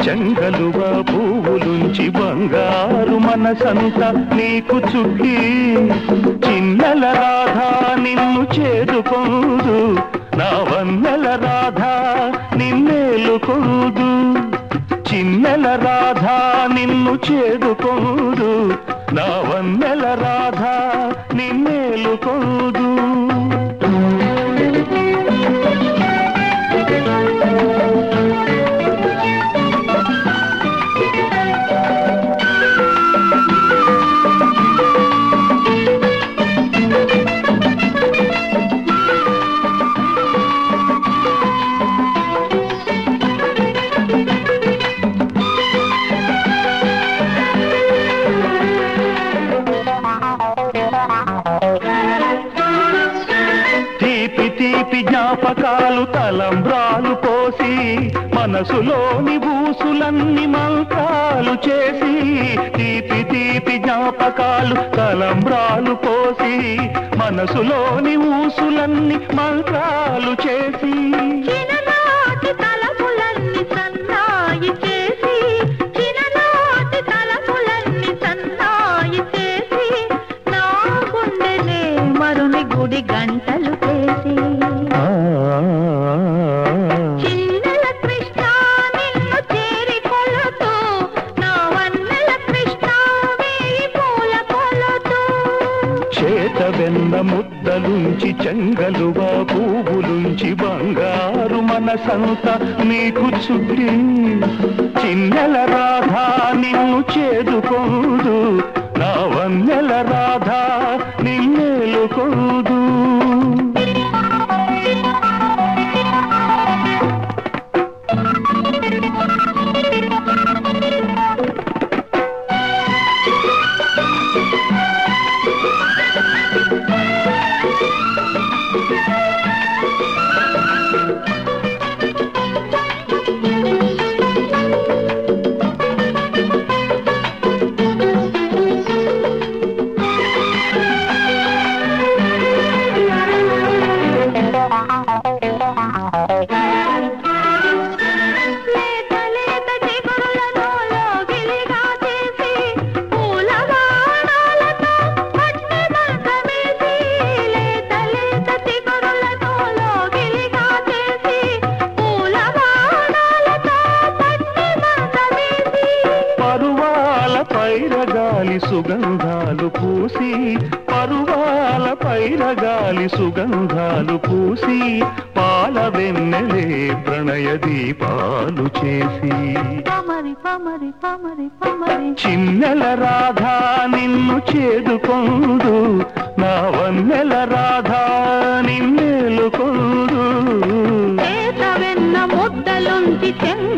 చెంగలువ పువ్వులుంచి బంగారు మనసంత నీకు చుక్కి చిన్నెల రాధా నిన్ను చేదుకోదు నా వన్నెల రాధా నిన్నేలుకోదు చిన్నెల రాధా నిన్ను చేదుకోదు నా వన్నెల రాధా నిన్నేలుకోదు తీపి జ్ఞాపకాలు తలంబ్రాలు పోసి మనసులోని ఊసులన్నీ మంత్రాలు చేసి తీపి జ్ఞాపకాలు తలంబ్రాలు పోసి మనసులోని ఊసులన్నీ మంత్రాలు చేసి గుడి గంటలు చేసి చిన్నెల కృష్ణ నిన్ను చేరి కొలుతూ నా వన్నెల కృష్ణ వేయి పూల కొలుతూ చేత వెన్న ముద్దలుంచి చెంగలువ పువ్వులుంచి బంగారు మనసంత నీకు చుట్టి చిన్నెల రాధా నిన్ను చేదుకోదు నా వన్నెల రాధా నిన్నేలుకోదు పైరగాలి సుగంధాలు పూసి పరువాల పైరగాలి సుగంధాలు పూసి పాల వెన్నెలే ప్రణయ దీపాలు చేసి చిన్నెల రాధా నిన్ను చేదుకోదు నా వన్నెల రాధా నిన్నేలుకోదు వెన్న ముద్దలుంచి